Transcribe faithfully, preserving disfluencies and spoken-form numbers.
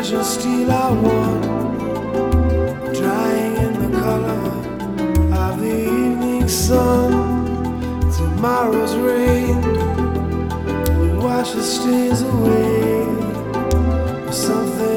precious steel I won, drying in the color of the evening sun. Tomorrow's rain will wash the stains away. Something